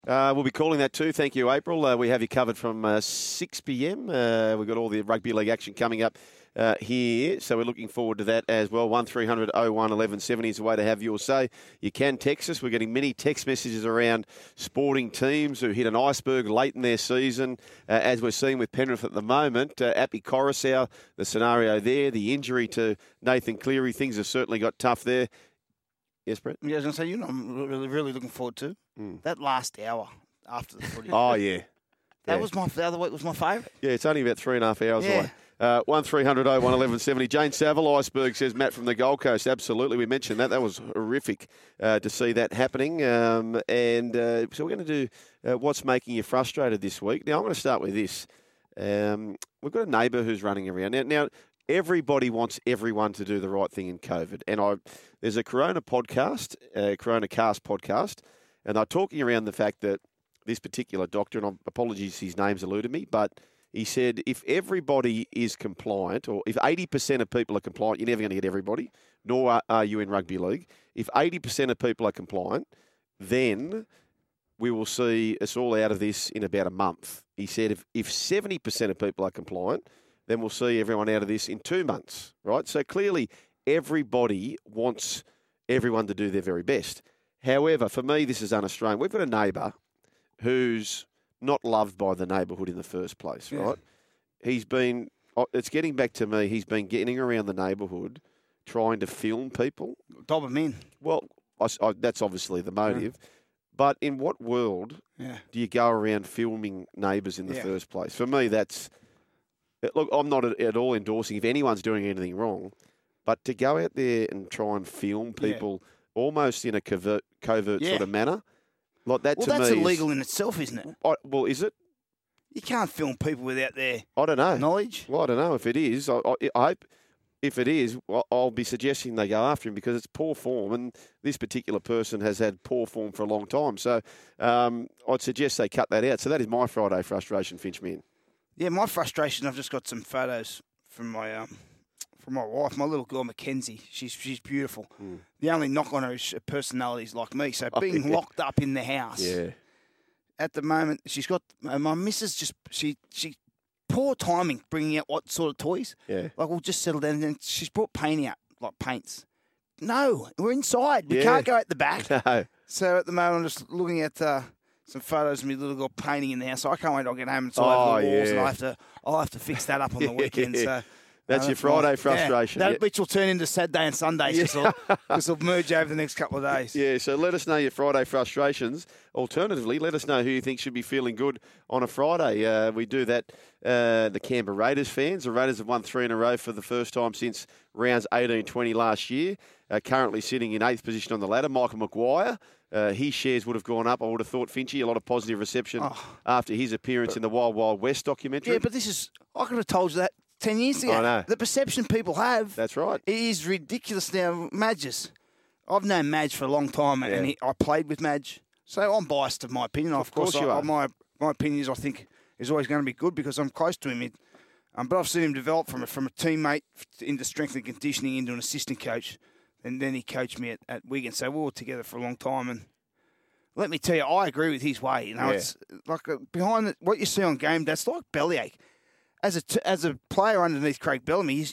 We'll be calling that too. Thank you, April. We have you covered from 6 p.m. We've got all the rugby league action coming up here, so we're looking forward to that as well. 1300 01 1170 is the way to have your say. You can text us. We're getting many text messages around sporting teams who hit an iceberg late in their season, as we're seeing with Penrith at the moment. Appy Coruscant, the scenario there, the injury to Nathan Cleary, things have certainly got tough there. Yes, Brett? Yeah, I was going to say, you know, I'm really looking forward to that last hour after the footy. Oh, yeah. That was the other week was my favourite. Yeah, it's only about 3.5 hours away. 1300 01 1170. Jane Saville, Iceberg, says Matt from the Gold Coast. Absolutely, we mentioned that. That was horrific to see that happening. So we're going to do what's making you frustrated this week. Now, I'm going to start with this. We've got a neighbour who's running around. Now, everybody wants everyone to do the right thing in COVID. And there's a Corona podcast, Corona Cast podcast, and they're talking around the fact that this particular doctor, and apologies, his name's eluded me, but he said if everybody is compliant, or if 80% of people are compliant, you're never going to get everybody, nor are you in rugby league. If 80% of people are compliant, then we will see us all out of this in about a month. He said if 70% of people are compliant, then we'll see everyone out of this in 2 months, right? So clearly everybody wants everyone to do their very best. However, for me, this is un-Australian. We've got a neighbour who's not loved by the neighbourhood in the first place, right? He's been, it's getting back to me, he's been getting around the neighbourhood trying to film people. Dob them in. Well, that's obviously the motive. But in what world do you go around filming neighbours in the first place? For me, that's... Look, I'm not at all endorsing if anyone's doing anything wrong, but to go out there and try and film people almost in a covert sort of manner, like that to me that's illegal in itself, isn't it? Well, is it? You can't film people without their I don't know. knowledge. Well, I don't know if it is. I hope if it is, I'll be suggesting they go after him because it's poor form, and this particular person has had poor form for a long time. So I'd suggest they cut that out. So that is my Friday frustration, Finchman. Yeah, my frustration, I've just got some photos from my wife, my little girl, Mackenzie. She's beautiful. The only knock on her is her personality's like me. So being locked up in the house. Yeah. At the moment, she's got, my missus just, she poor timing bringing out what sort of toys. Yeah. Like, we'll just settle down. And she's brought paint out, like paints. No, we're inside. We can't go at the back. No. So at the moment, I'm just looking at some photos of me little girl painting in the house. So I can't wait till I get home and it's all over the walls, and I'll have to fix that up on the weekend. So that's your Friday frustration. Which will turn into Saturday and Sundays because it'll merge over the next couple of days. Yeah, so let us know your Friday frustrations. Alternatively, let us know who you think should be feeling good on a Friday. We do that. The Canberra Raiders fans. The Raiders have won 3 in a row for the first time since rounds 18-20 last year. Currently sitting in 8th position on the ladder. Michael Maguire. His shares would have gone up, I would have thought, Finchy. A lot of positive reception after his appearance in the Wild Wild West documentary. Yeah, but I could have told you that 10 years ago. I know. The perception people have. That's right. It is ridiculous now. Madges. I've known Madge for a long time, and I played with Madge. So I'm biased to my opinion. Of course you are. My opinion is I think is always going to be good because I'm close to him. But I've seen him develop from a teammate into strength and conditioning into an assistant coach. And then he coached me at Wigan. So we were together for a long time. And let me tell you, I agree with his way. You know, it's like behind what you see on game, that's like bellyache. As a player underneath Craig Bellamy,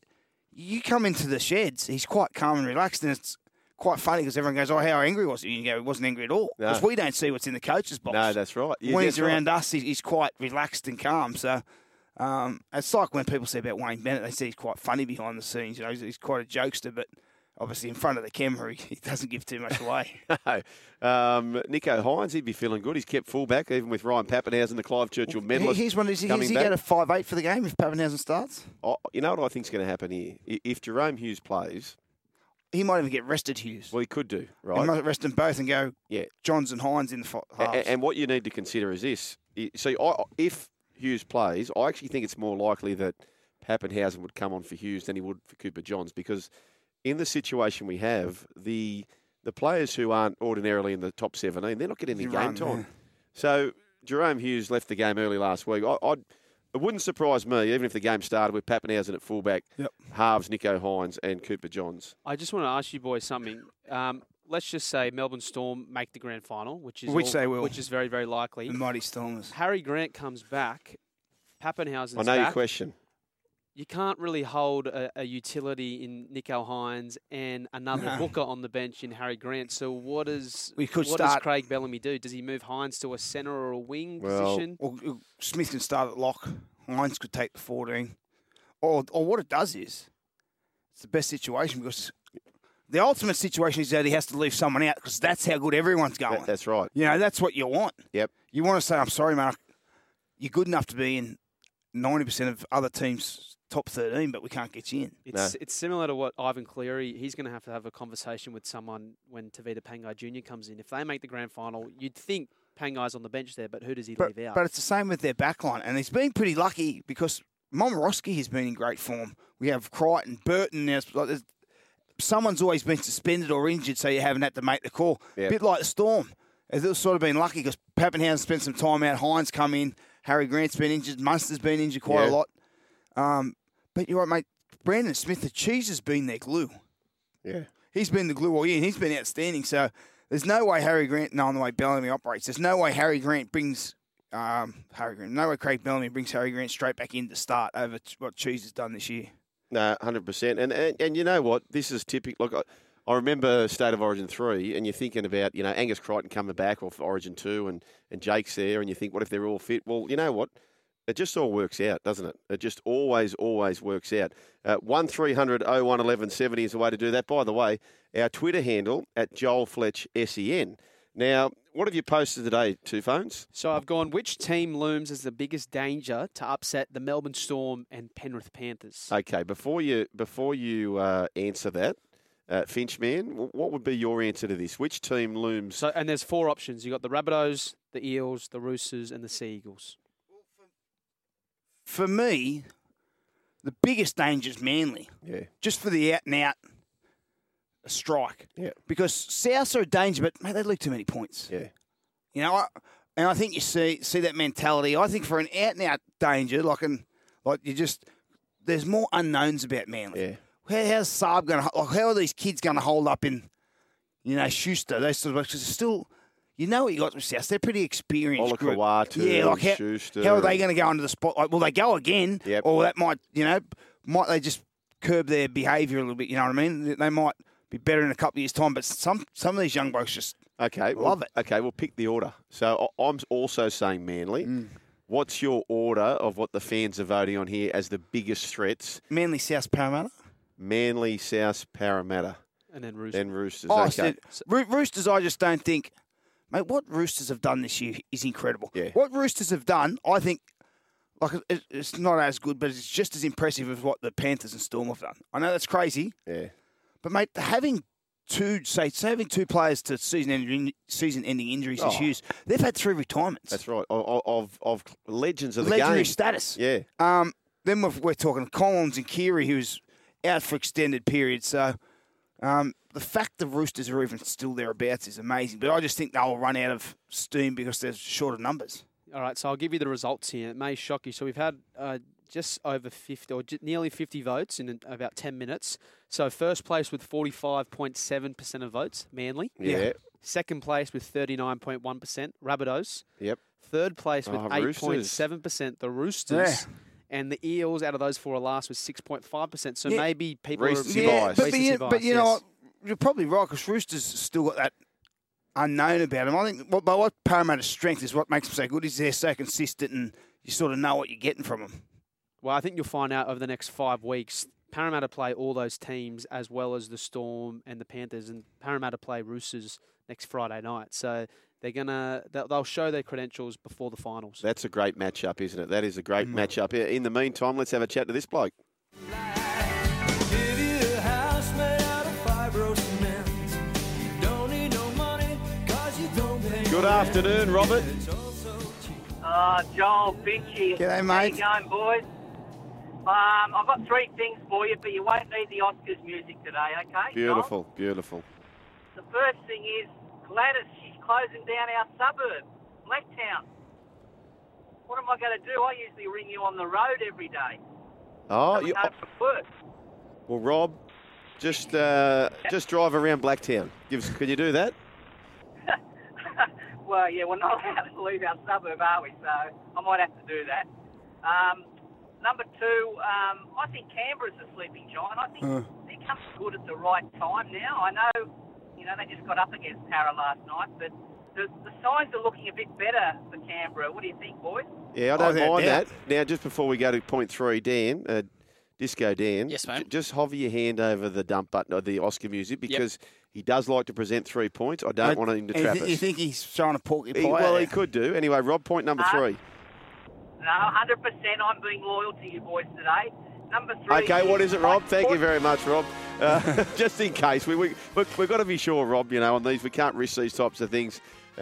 you come into the sheds, he's quite calm and relaxed, and it's quite funny because everyone goes, "Oh, how angry was he?" And you go, "He wasn't angry at all," because we don't see what's in the coach's box. No, that's right. Yeah, when he's around us, he's quite relaxed and calm. So it's like when people say about Wayne Bennett, they say he's quite funny behind the scenes. You know, he's quite a jokester, but obviously in front of the camera, he doesn't give too much away. No. Nico Hines, he'd be feeling good. He's kept fullback, even with Ryan Papenhuyzen, the Clive Churchill medalist. He's one. Is he going to 5'8" for the game if Papenhuyzen starts? You know what I think's going to happen here? If Jerome Hughes plays, he might even get rested, Hughes. Well, he could do, right? He might rest them both and go Johns and Hines in the halves. And what you need to consider is this. So if Hughes plays, I actually think it's more likely that Papenhuyzen would come on for Hughes than he would for Cooper Johns because in the situation we have, the players who aren't ordinarily in the top 17, they're not getting any game time. Yeah. So Jerome Hughes left the game early last week. It wouldn't surprise me, even if the game started with Papenhuyzen at fullback, halves Nico Hines and Cooper Johns. I just want to ask you boys something. let's just say Melbourne Storm make the grand final, which they will, which is very, very likely. The mighty Stormers. Harry Grant comes back. Pappenhausen's I know back. your question. You can't really hold a utility in Nico Hines and another hooker on the bench in Harry Grant. So what does Craig Bellamy do? Does he move Hines to a centre or a wing position? Or Smith can start at lock. Hines could take the 14. Or what it does is, it's the best situation because the ultimate situation is that he has to leave someone out because that's how good everyone's going. That's right. You know, that's what you want. Yep. You want to say, I'm sorry, man, you're good enough to be in 90% of other teams' top 13, but we can't get you in. It's similar to what Ivan Cleary, he's going to have a conversation with someone when Tavita Pangai Jr. comes in. If they make the grand final, you'd think Pangai's on the bench there, but who does he leave out? But it's the same with their backline, and he's been pretty lucky because Momorowski has been in great form. We have Crichton, Burton. Someone's always been suspended or injured, so you haven't had to make the call. Yep. A bit like the Storm. It's sort of been lucky because Pappenhausen spent some time out. Hines come in. Harry Grant's been injured. Munster's been injured quite a lot. But you're right, mate. Brandon Smith, the cheese has been their glue. Yeah. He's been the glue all year, and he's been outstanding. So there's no way Harry Grant, knowing the way Bellamy operates, there's no way Harry Grant brings no way Craig Bellamy brings Harry Grant straight back in to start over what Cheese has done this year. No, 100%. And you know what? This is typical. Look, I remember State of Origin 3, and you're thinking about, Angus Crichton coming back off Origin 2, and Jake's there, and you think, what if they're all fit? Well, you know what? It just all works out, doesn't it? It just always works out. 1300 01 1170 is the way to do that. By the way, our Twitter handle at Joel Fletch SEN. Now, what have you posted today, Two Phones? So I've gone, which team looms as the biggest danger to upset the Melbourne Storm and Penrith Panthers? Okay, before you answer that, Finchman, what would be your answer to this? Which team looms? So, and there's 4 options. You've got the Rabbitohs, the Eels, the Roosters, and the Sea Eagles. For me, the biggest danger is Manly. Yeah. Just for the out-and-out strike. Yeah. Because South are a danger, but, mate, they leave too many points. Yeah. And I think you see that mentality. I think for an out-and-out danger, there's more unknowns about Manly. Yeah. How's Saab going to, how are these kids going to hold up in, Schuster? They sort of, because still, what you got with South. They're pretty experienced group. Olakau'atu, Schuster. How are they going to go into the spotlight? Will they go again? Yep. Or that might they just curb their behaviour a little bit? You know what I mean? They might be better in a couple of years' time, but some of these young blokes just love it. Okay, we'll pick the order. So I'm also saying Manly. What's your order of what the fans are voting on here as the biggest threats? Manly, South, Parramatta. Manly, South, Parramatta. And then Roosters. Okay. Roosters, I just don't think... Mate, what Roosters have done this year is incredible. Yeah. What Roosters have done, I think, it's not as good, but it's just as impressive as what the Panthers and Storm have done. I know that's crazy. Yeah. But, mate, having two players to season-ending injuries is huge. They've had 3 retirements. That's right. Of legends of the legendary game. Status. Yeah. Then we're talking Collins and Keary, who's out for extended periods. So the fact the Roosters are even still thereabouts is amazing. But I just think they'll run out of steam because they're short of numbers. All right, so I'll give you the results here. It may shock you. So we've had just over 50 or nearly 50 votes in about 10 minutes. So first place with 45.7% of votes, Manly. Yeah. Second place with 39.1%, Rabbitohs. Yep. Third place with 8.7%, the Roosters. Yeah. And the Eels, out of those 4 last, was 6.5%. So maybe people recency are... bias. But you know what? You're probably right because Roosters still got that unknown about them. I think what Parramatta's strength is what makes them so good is they're so consistent and you sort of know what you're getting from them. Well, I think you'll find out over the next 5 weeks. Parramatta play all those teams as well as the Storm and the Panthers, and Parramatta play Roosters next Friday night. So they'll show their credentials before the finals. That's a great matchup, isn't it? That is a great matchup. In the meantime, let's have a chat to this bloke. Good afternoon, Robert. Joel, Finchy. G'day, mate. How you going, boys? I've got 3 things for you, but you won't need the Oscars music today, okay? Beautiful, Joel? beautiful. The first thing is Gladys, she's closing down our suburb, Blacktown. What am I going to do? I usually ring you on the road every day. Oh, Coming home from work. well, Rob, Just drive around Blacktown. Can you do that? Well, yeah, we're not allowed to leave our suburb, are we? So I might have to do that. Number two, I think Canberra's a sleeping giant. I think they're coming good at the right time now. I know, they just got up against Para last night, but the signs are looking a bit better for Canberra. What do you think, boys? Yeah, I don't mind that. Now, just before we go to point 3, Dan, Disco Dan. Yes, mate. Just hover your hand over the dump button of the Oscar music because he does like to present 3 points. I don't want him to trap us. You think he's trying to porcupine? Well, he could do. Anyway, Rob, point number 3. No, 100%. I'm being loyal to you boys today. Number 3. Okay, what is it, Rob? Thank you very much, Rob. Just in case. We've got to be sure, Rob, on these. We can't risk these types of things.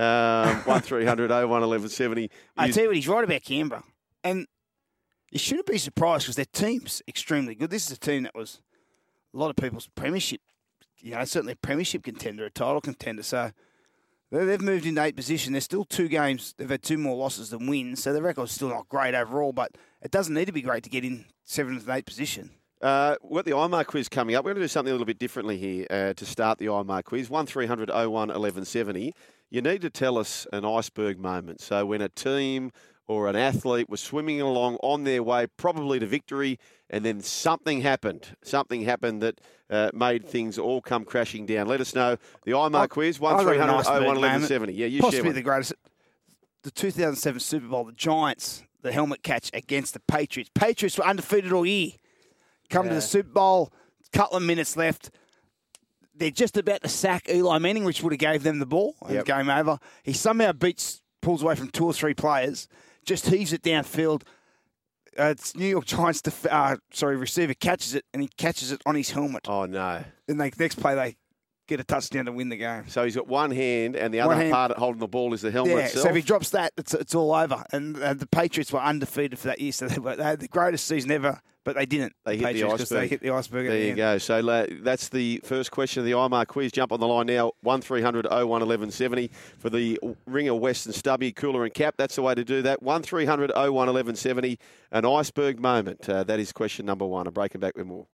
1300 01 1170. I tell you what, he's right about Canberra. And you shouldn't be surprised because their team's extremely good. This is a team that was a lot of people's premiership, certainly a premiership contender, a title contender. So they've moved into 8th position. There's still 2 games. They've had 2 more losses than wins. So the record's still not great overall, but it doesn't need to be great to get in 7th and 8th position. We've got the IMAR quiz coming up. We're going to do something a little bit differently here to start the IMAR quiz. 1300 01 1170. You need to tell us an iceberg moment. So when a team or an athlete was swimming along on their way probably to victory and then something happened. Something happened that made things all come crashing down. Let us know. The IMAR quiz, 1300 01 1170. Yeah, you possibly share one. The greatest. The 2007 Super Bowl, the Giants, the helmet catch against the Patriots. Patriots were undefeated all year. Come to the Super Bowl, couple of minutes left. They're just about to sack Eli Manning, which would have gave them the ball and game over. He somehow pulls away from 2 or 3 players, just heaves it downfield. It's New York Giants receiver catches it, and he catches it on his helmet. Oh, no. Then next play, they get a touchdown to win the game. So he's got one hand, and the other part holding the ball is the helmet itself. So if he drops that, it's all over. And the Patriots were undefeated for that year, so they had the greatest season ever, but they didn't. They hit the iceberg. They hit the iceberg at the end. There you go. So that's the first question of the IMAR quiz. Jump on the line now, 1300 01 1170 for the Ringer Western Stubby, Cooler and Cap. That's the way to do that. 1300 01 1170, an iceberg moment. That is question number 1. I'm breaking back with more.